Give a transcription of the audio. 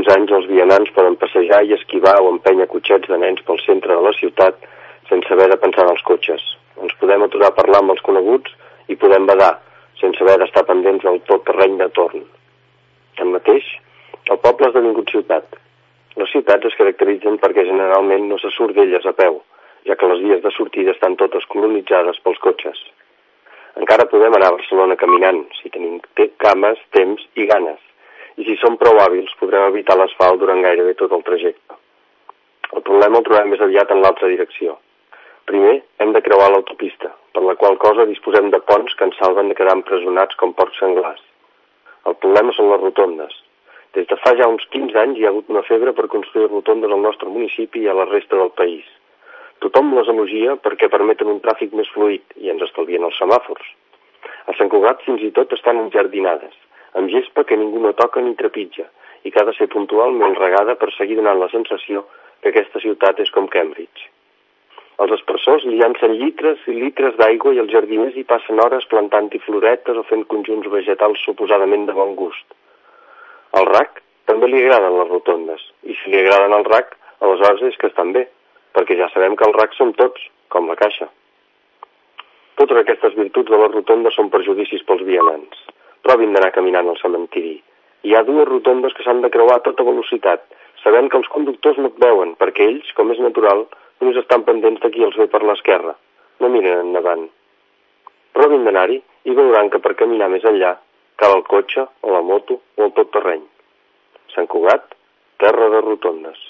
anys els vianants poden passejar i esquivar o empènyer cotxets de nens pel centre de la ciutat sense haver de pensar en els cotxes. Ens podem aturar a parlar amb els coneguts i podem badar, sense haver d'estar pendents del tot terreny de torn. Tanmateix, el poble ha esdevingut ciutat. Les ciutats es caracteritzen perquè generalment no se surt d'elles a peu, ja que les vies de sortida estan totes colonitzades pels cotxes. Encara podem anar a Barcelona caminant, si tenim cames, temps i ganes. I si som prou hàbils, podrem evitar l'asfalt durant gairebé tot el trajecte. El problema el trobem més aviat en l'altra direcció. Primer, hem de creuar l'autopista, per la qual cosa disposem de ponts que ens salven de quedar empresonats com porcs senglars. El problema són les rotondes. Des de fa ja uns 15 anys hi ha hagut una febre per construir rotondes al nostre municipi i a la resta del país. Tothom les elogia perquè permeten un tràfic més fluid i ens estalvien els semàfors. A Sant Cugat fins i tot estan enjardinades, amb gespa que ningú no toca ni trepitja i que ha de ser puntualment regada per seguir donant la sensació que aquesta ciutat és com Cambridge. Els aspersors li llancen litres i litres d'aigua i els jardiners hi passen hores plantant-hi floretes o fent conjunts vegetals suposadament de bon gust. Al RAC també li agraden les rotondes, i si li agraden al RAC, aleshores és que estan bé, perquè ja sabem que el RAC som tots, com la caixa. Totes aquestes virtuts de les rotondes són perjudicis pels vianants. Provin d'anar caminant al cementiri. Hi ha 2 rotondes que s'han de creuar a tota velocitat, sabent que els conductors no et veuen, perquè ells, com és natural, només estan pendents de qui els ve per l'esquerra. No miren endavant. Provin d'anar-hi i veuran que per caminar més enllà cal el cotxe, o la moto, o el tot terreny. Sant Cugat, terra de rotondes.